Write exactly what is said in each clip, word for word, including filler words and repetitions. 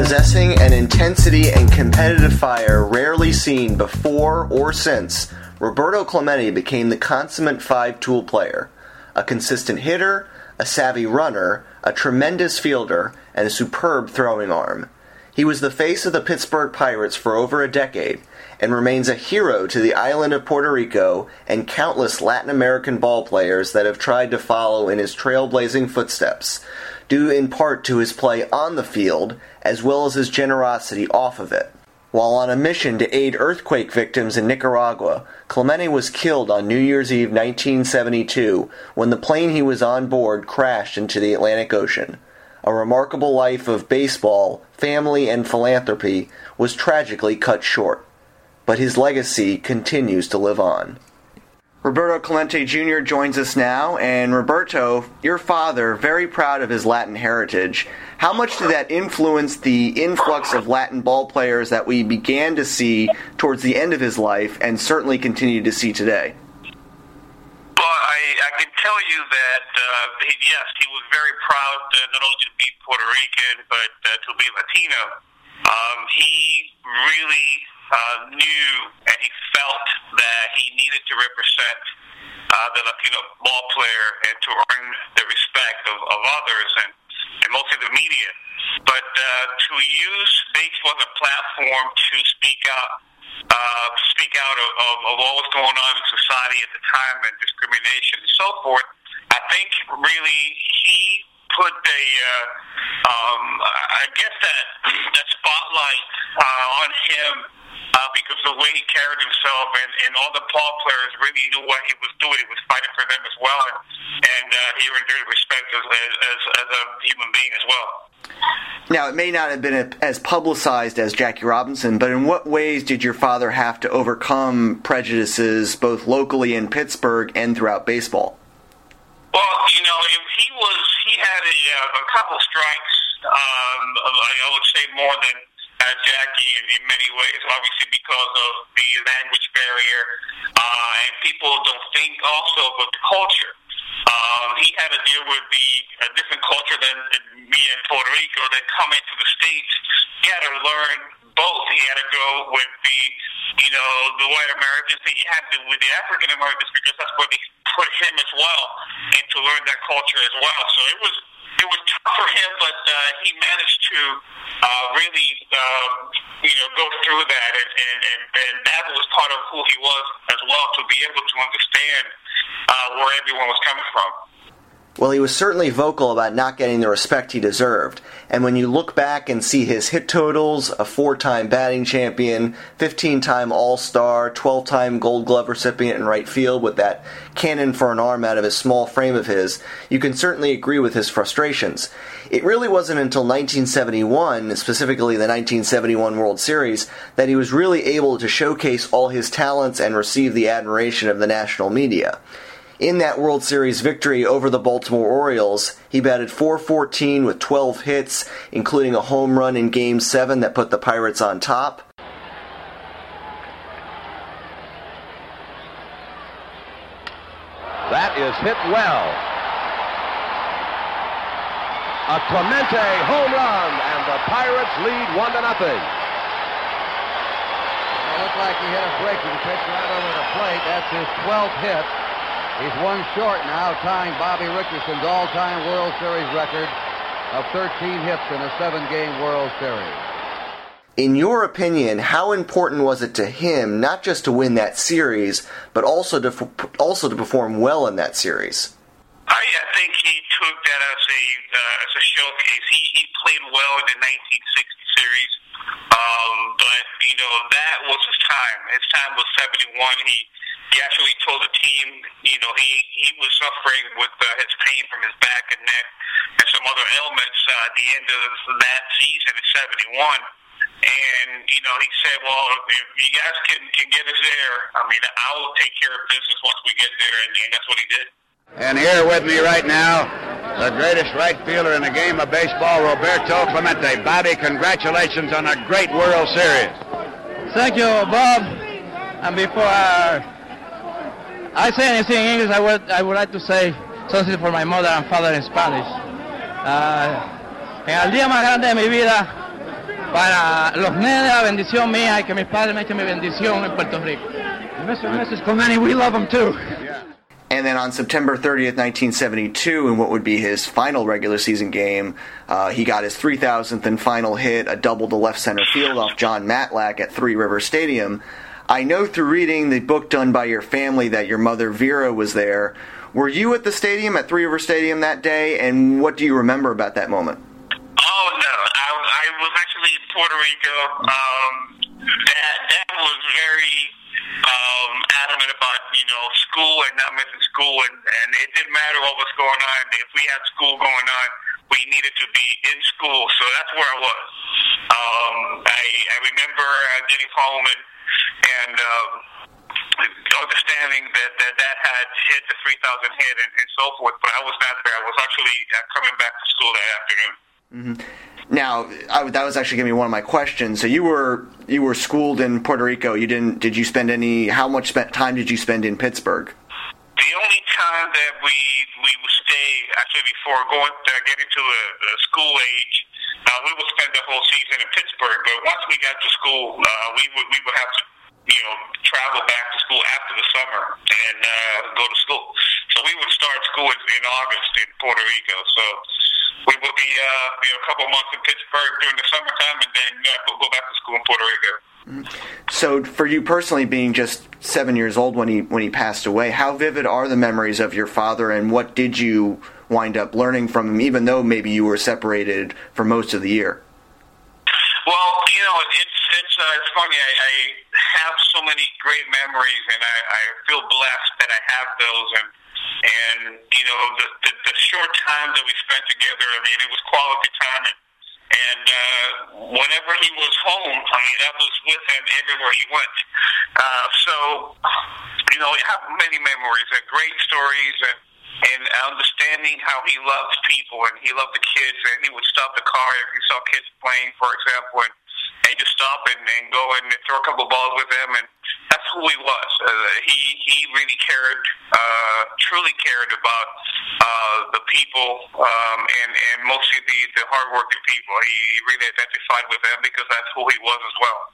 Possessing an intensity and competitive fire rarely seen before or since, Roberto Clemente became the consummate five-tool player. A consistent hitter, a savvy runner, a tremendous fielder, and a superb throwing arm. He was the face of the Pittsburgh Pirates for over a decade, and remains a hero to the island of Puerto Rico and countless Latin American ball players that have tried to follow in his trailblazing footsteps, due in part to his play on the field, as well as his generosity off of it. While on a mission to aid earthquake victims in Nicaragua, Clemente was killed on New Year's Eve nineteen seventy-two when the plane he was on board crashed into the Atlantic Ocean. A remarkable life of baseball, family, and philanthropy was tragically cut short. But his legacy continues to live on. Roberto Clemente Junior joins us now, and Roberto, your father, very proud of his Latin heritage. How much did that influence the influx of Latin ball players that we began to see towards the end of his life and certainly continue to see today? Well, I, I can tell you that, uh, he, yes, he was very proud uh, not only to be Puerto Rican, but uh, to be Latino. Um, he really uh, knew and he felt that he needed to represent uh, the Latino ball player and to earn the respect of, of others and, and mostly the media. But uh, to use baseball as a platform to speak out Uh, speak out of, of, of what was going on in society at the time and discrimination and so forth, I think really he put a, uh, um, I guess that that spotlight uh, on him uh, because of the way he carried himself and, and all the ball players really knew what he was doing. He was fighting for them as well, and, and uh, he earned their respect as, as, as a human being as well. Now, it may not have been as publicized as Jackie Robinson, but in what ways did your father have to overcome prejudices both locally in Pittsburgh and throughout baseball? Well, you know, he was he had a, a couple strikes, um, I would say more than uh, Jackie in, in many ways, obviously because of the language barrier, uh, and people don't think also about the culture. Um, he had to deal with the a different culture than me in Puerto Rico that come into the States. He had to learn both. He had to go with the, you know, the white Americans. He had to with the African Americans because that's where they put him as well, and to learn that culture as well. So it was it was tough for him, but uh, he managed to uh, really, um, you know, go through that, and, and, and, and that was part of who he was as well, to be able to understand uh, where everyone was coming from. Well, he was certainly vocal about not getting the respect he deserved. And when you look back and see his hit totals, a four-time batting champion, fifteen-time All-Star, twelve-time Gold Glove recipient in right field with that cannon for an arm out of his small frame of his, you can certainly agree with his frustrations. It really wasn't until nineteen seventy-one, specifically the nineteen seventy-one World Series, that he was really able to showcase all his talents and receive the admiration of the national media. In that World Series victory over the Baltimore Orioles, he batted four fourteen with twelve hits, including a home run in Game seven that put the Pirates on top. That is hit well. A Clemente home run, and the Pirates lead one to nothing. It looked like he hit a breaking pitch right over the plate. That's his twelfth hit. He's one short now, tying Bobby Richardson's all-time World Series record of thirteen hits in a seven-game World Series. In your opinion, how important was it to him not just to win that series, but also to also to perform well in that series? I, I think he took that as a uh, as a showcase. He he played well in the nineteen sixty series, um, but you know that was his time. His time was seventy-one. He He actually told the team, you know, he, he was suffering with uh, his pain from his back and neck and some other ailments uh, at the end of that season in seventy-one. And, you know, he said, well, if you guys can, can get us there, I mean, I will take care of business once we get there, and, and that's what he did. And here with me right now, the greatest right fielder in the game of baseball, Roberto Clemente. Bobby, congratulations on a great World Series. Thank you, Bob. And before I... I say anything in English, I would I would like to say something for my mother and father in Spanish. Uh, en el día más grande de mi vida, para los nenes la bendición mía y que mis padres me echen mi bendición en Puerto Rico. Mister and Missus Clemente, we love them too. And then on September thirtieth, nineteen seventy-two, in what would be his final regular season game, uh, he got his three thousandth and final hit, a double to left center field off John Matlack at Three Rivers Stadium. I know through reading the book done by your family that your mother Vera was there. Were you at the stadium, at Three Rivers Stadium that day, and what do you remember about that moment? Oh, no. I, I was actually in Puerto Rico. Um, Dad, Dad was very um, adamant about, you know, school and not missing school, and, and it didn't matter what was going on. If we had school going on, we needed to be in school, so that's where I was. Um, I, I remember uh, getting home and, and um, understanding that, that that had hit the three thousand hit and, and so forth, but I was not there. I was actually uh, coming back to school that afternoon. Mm-hmm. Now, I, that was actually going to be one of my questions. So you were you were schooled in Puerto Rico. You didn't? Did you spend any? How much spent, time did you spend in Pittsburgh? The only time that we we would stay, actually, before going to getting to a, a school age, uh, we would spend the whole season in Pittsburgh. But once we got to school, uh, we would we would have to, you know, travel back to school after the summer and uh, go to school. So we would start school in, in August in Puerto Rico. So we would be, uh, you know, a couple months in Pittsburgh during the summertime, and then uh, go back to school in Puerto Rico. So, for you personally, being just seven years old when he when he passed away, how vivid are the memories of your father, and what did you wind up learning from him, even though maybe you were separated for most of the year? Well, you know, it's it's uh, it's funny. I, I have so many great memories, and I, I feel blessed that I have those. And and you know, the, the the short time that we spent together, I mean, it was quality time. And, and uh, whenever he was home, I mean, I was with him everywhere he went. Uh, so, you know, I have many memories and great stories, and and understanding how he loved people and he loved the kids, and he would stop the car if he saw kids playing, for example, and, and just stop and, and go and throw a couple balls with them, and that's who he was. Uh, he he really cared, uh, truly cared about uh, the people, um, and and mostly the the hardworking people. He really identified with them because that's who he was as well.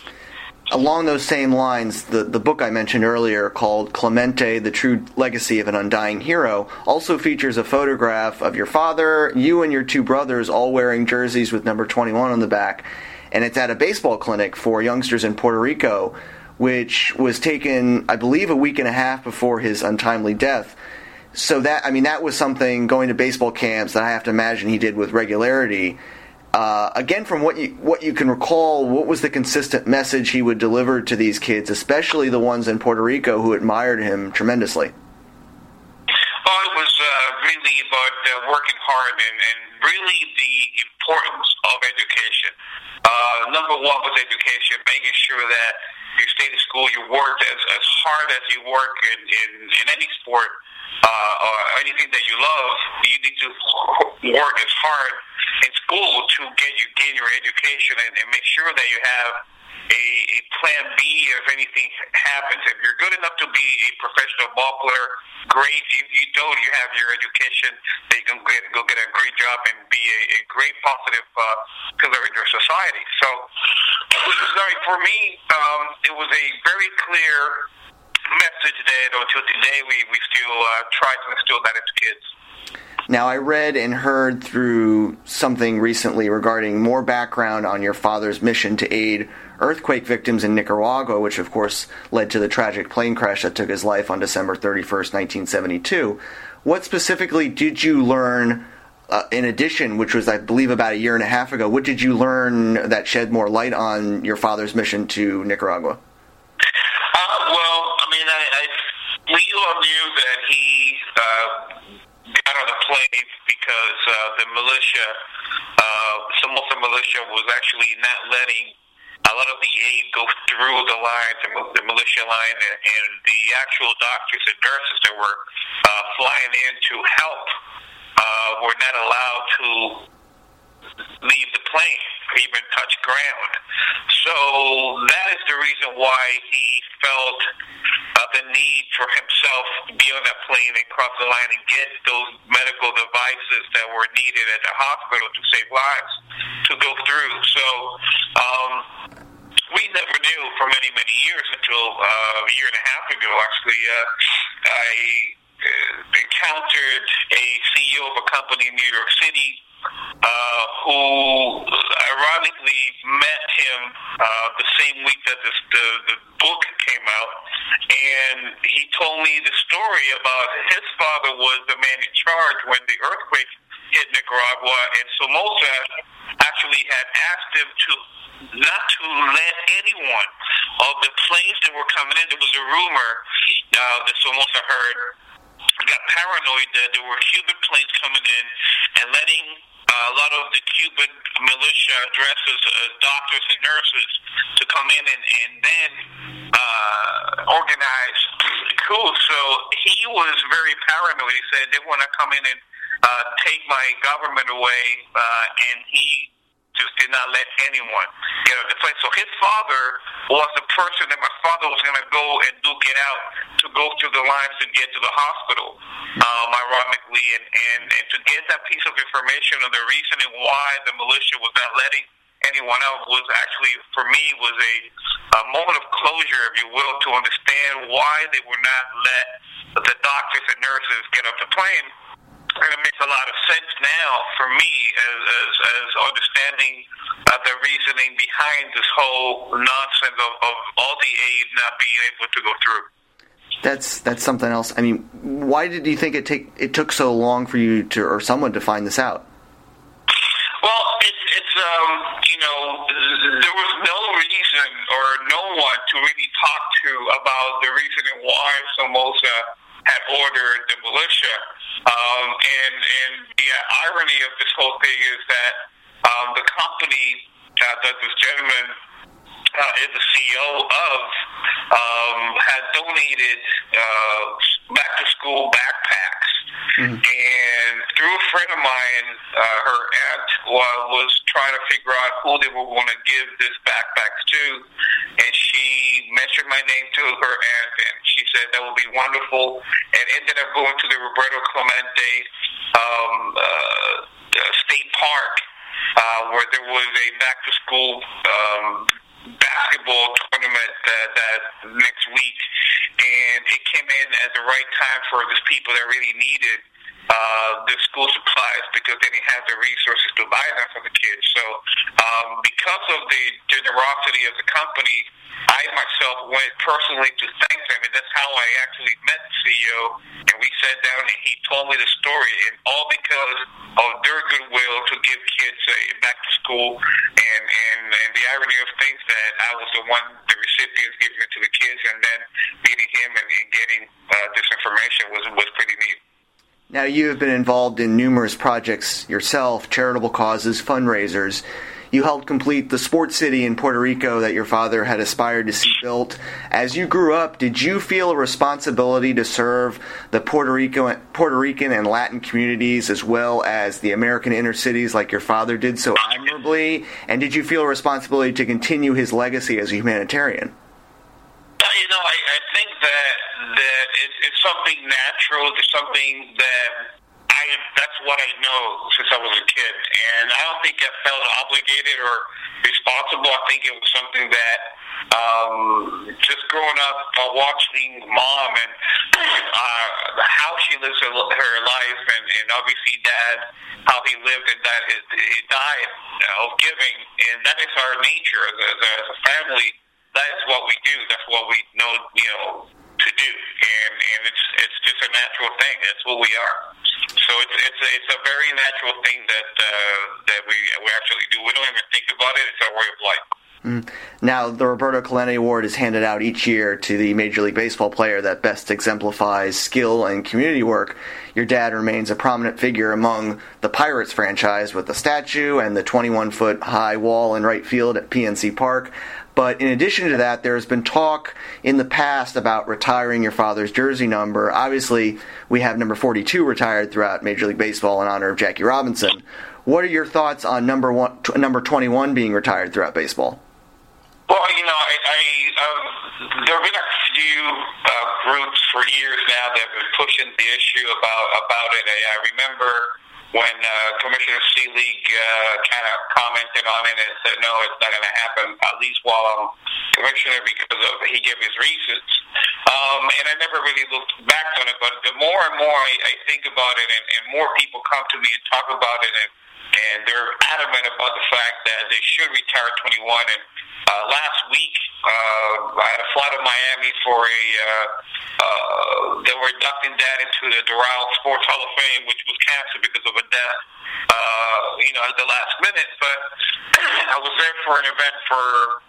Along those same lines, the, the book I mentioned earlier, called Clemente, The True Legacy of an Undying Hero, also features a photograph of your father, you and your two brothers all wearing jerseys with number twenty-one on the back, and it's at a baseball clinic for youngsters in Puerto Rico, which was taken, I believe, a week and a half before his untimely death. So that, I mean, that was something, going to baseball camps, that I have to imagine he did with regularity. Uh, again, from what you what you can recall, what was the consistent message he would deliver to these kids, especially the ones in Puerto Rico who admired him tremendously? Well, it was uh, really about uh, working hard and, and really the importance of education. Uh, number one was education, making sure that you stayed in school, you worked as, as hard as you work in, in, in any sport uh, or anything that you love. You need to work as hard in school to get you gain your education and, and make sure that you have a, a plan B if anything happens. If you're good enough to be a professional ball player, great. If you don't, you have your education, that you can get, go get a great job and be a, a great positive uh, pillar in your society. So, sorry, for me, um, it was a very clear message that until today we, we still uh, try to instill that into kids. Now, I read and heard through something recently regarding more background on your father's mission to aid earthquake victims in Nicaragua, which of course led to the tragic plane crash that took his life on December thirty-first, nineteen seventy-two. What specifically did you learn, uh, in addition, which was, I believe, about a year and a half ago, what did you learn that shed more light on your father's mission to Nicaragua? Uh, well, I mean, I, I, we all knew that he uh, got on the plane because uh, the militia, uh, some of the militia was actually not letting a lot of the aid go through the lines, the militia line, and, and the actual doctors and nurses that were uh, flying in to help uh, were not allowed to leave the plane or even touch ground. So that is the reason why he felt uh, the need for himself to be on that plane and cross the line and get those medical devices that were needed at the hospital to save lives. to go through. So um, we never knew for many, many years until uh, a year and a half ago, actually, uh, I uh, encountered a C E O of a company in New York City uh, who ironically met him uh, the same week that this, the, the book came out, and he told me the story about his father was the man in charge when the earthquake hit Nicaragua, and Somoza actually had asked him to not to let anyone of the planes that were coming in. There was a rumor uh, that Somoza heard, got paranoid that there were Cuban planes coming in and letting uh, a lot of the Cuban militia dresses, uh, doctors and nurses to come in and, and then uh, organize the coup. So he was very paranoid. He said they want to come in and uh, take my government away, uh, and he just did not let anyone get out of the plane. So his father was the person that my father was going to go and duke it out to go through the lines to get to the hospital, um, ironically. And, and, and to get that piece of information on the reasoning why the militia was not letting anyone out was actually, for me, was a, a moment of closure, if you will, to understand why they would not let the doctors and nurses get off the plane. And it makes a lot of sense now for me as, as, as understanding uh, the reasoning behind this whole nonsense of, of all the aid not being able to go through. That's that's something else. I mean, why did you think it take it took so long for you to or someone to find this out? Well, it's it's um you know there was no reason or no one to really talk to about the reasoning why Somoza had ordered the militia. Um, and, and the irony of this whole thing is that um, the company uh, that this gentleman uh, is the C E O of um, had donated uh, back-to-school backpacks. Mm-hmm. And through a friend of mine, uh, her aunt uh, was trying to figure out who they were going to give this backpacks to, and she mentioned my name to her aunt, and she said that would be wonderful, and ended up going to the Roberto Clemente um, uh, State Park, uh, where there was a back-to-school um, basketball tournament that, that next week, and it came in at the right time for these people that really needed uh, the school supplies because they didn't have the resources to buy them for the kids. So um, because of the generosity of the company, I myself went personally to thank them, and that's how I actually met the C E O, and we sat down and he told me the story, and all because of their goodwill to give kids uh, back to school, and, and, and the irony of things that I was the one, the recipients giving it to the kids, and then meeting him and, and getting uh, this information was, was pretty neat. Now, you have been involved in numerous projects yourself, charitable causes, fundraisers. You helped complete the sports city in Puerto Rico that your father had aspired to see built. As you grew up, did you feel a responsibility to serve the Puerto Rico, Puerto Rican and Latin communities as well as the American inner cities like your father did so admirably? And did you feel a responsibility to continue his legacy as a humanitarian? You know, I, I think that that it's, it's something natural. It's something that I that's what I know since I was a kid, and I don't think I felt obligated or responsible. I think it was something that um, just growing up, uh, watching mom and uh, how she lives her, her life, and, and obviously dad, how he lived and that he died uh, of giving, and that is our nature as a, as a family. That is what we do. That's what we know, you know, to do, and and it's it's just a natural thing. That's what we are. So it's it's a, it's a very natural thing that uh, that we we actually do. We don't even think about it. It's our way of life. Mm. Now, the Roberto Clemente Award is handed out each year to the Major League Baseball player that best exemplifies skill and community work. Your dad remains a prominent figure among the Pirates franchise with the statue and the twenty-one foot high wall in right field at P N C Park. But in addition to that, there has been talk in the past about retiring your father's jersey number. Obviously, we have number forty-two retired throughout Major League Baseball in honor of Jackie Robinson. What are your thoughts on number one, t- number twenty-one being retired throughout baseball? Well, you know, I, I um, there have been a few uh, groups for years now that have been pushing the issue about about it. I, I remember when uh, Commissioner Seelig uh, kind of commented on it and said, no, it's not going to happen, at least while I'm commissioner, because of he gave his reasons. Um, and I never really looked back on it, but the more and more I, I think about it, and, and more people come to me and talk about it, and, and they're adamant about the fact that they should retire at twenty-one. And uh, last week, uh, I had a flight to Miami for a, uh, uh, they were inducting that into the Doral Sports Hall of Fame, which was canceled because of a death, uh, you know, at the last minute. But I was there for an event for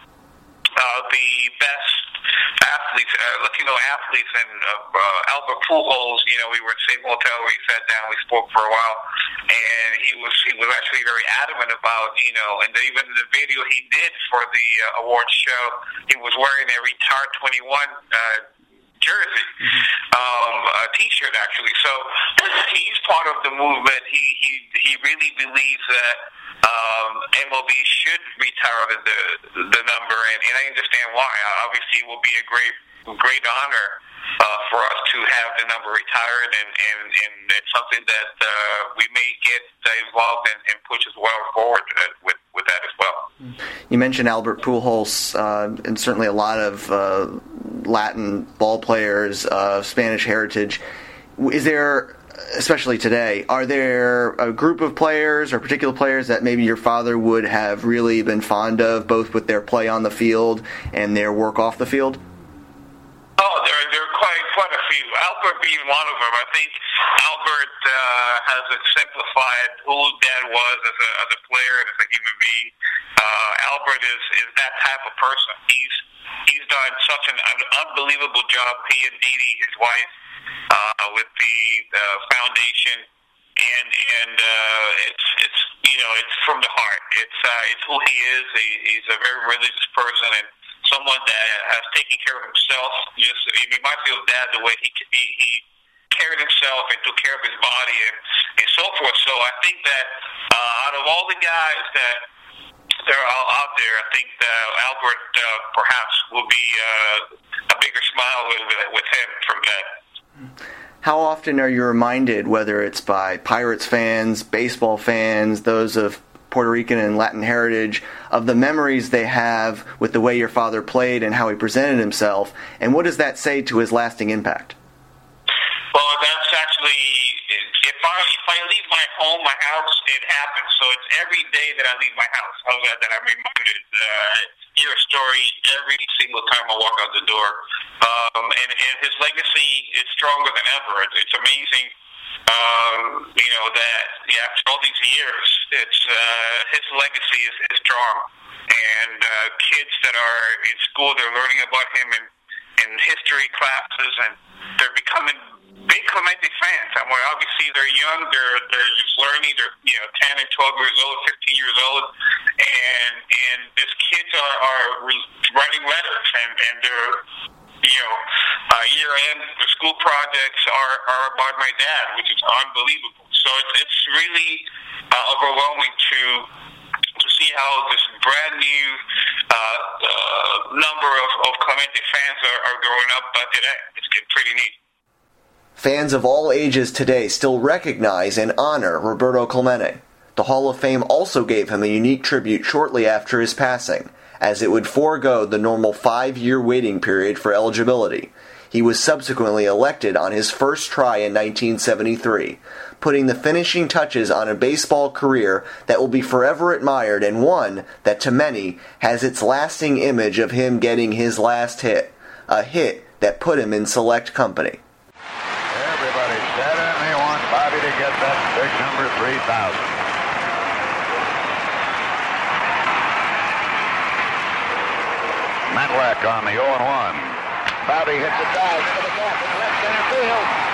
uh, the best athletes, uh, Latino athletes, and uh, uh, Albert Pujols. You know, we were in the same hotel where he sat down. We spoke for a while, and he was he was actually very adamant about, you know, and even the video he did for the uh, awards show, he was wearing a Retire twenty-one uh, jersey, mm-hmm. um, a T-shirt actually. So he's part of the movement. He he he really believes that um, M L B should retire the the number, and, and I understand why. Obviously, it will be a great great honor uh, for us to have the number retired, and, and, and it's something that uh, we may get involved in and push as well forward with with that as well. You mentioned Albert Pujols, uh, and certainly a lot of uh, Latin ball players of Spanish heritage. Is there, especially today, are there a group of players or particular players that maybe your father would have really been fond of, both with their play on the field and their work off the field? Oh, there, there are quite quite a few. Albert being one of them. I think Albert uh, has exemplified who Dad was as a, as a player and as a human being. Uh, Albert is, is that type of person. He's he's done such an, an unbelievable job. He and Dee Dee, his wife, uh, with the uh, foundation, and and uh, it's it's you know it's from the heart. It's uh, it's who he is. He, he's a very religious person, and someone that has taken care of himself. Just he reminds me of Dad, the way he he, he carried himself and took care of his body and, and so forth. So I think that uh, out of all the guys that that are out there, I think that Albert uh, perhaps will be uh, a bigger smile with, with him from that. How often are you reminded, whether it's by Pirates fans, baseball fans, those of Puerto Rican and Latin heritage, of the memories they have with the way your father played and how he presented himself, and what does that say to his lasting impact? Well, that's actually, if I if I leave my home, my house, it happens. So it's every day that I leave my house. How's that? That I'm reminded. Uh, hear a story every single time I walk out the door. Um, and, and his legacy is stronger than ever. It's, it's amazing. Um, you know, that yeah, after all these years, it's uh, his legacy is, is strong. And uh, kids that are in school, they're learning about him in, in history classes, and they're becoming big Clemente fans. I mean, obviously they're young, they're they're just learning. They're you know ten and twelve years old, fifteen years old, and and these kids are, are writing letters, and and they're. You know, uh, year-end the school projects are, are about my dad, which is unbelievable. So it's, it's really uh, overwhelming to to see how this brand new uh, uh, number of, of Clemente fans are, are growing up uh, today. It's getting pretty neat. Fans of all ages today still recognize and honor Roberto Clemente. The Hall of Fame also gave him a unique tribute shortly after his passing, as it would forego the normal five-year waiting period for eligibility. He was subsequently elected on his first try in nineteen seventy-three, putting the finishing touches on a baseball career that will be forever admired, and one that to many has its lasting image of him getting his last hit, a hit that put him in select company. Everybody said it, and they want Bobby to get that big number three thousand. Matlack on the oh and one. Bobby hits a dive into the gap in left center field.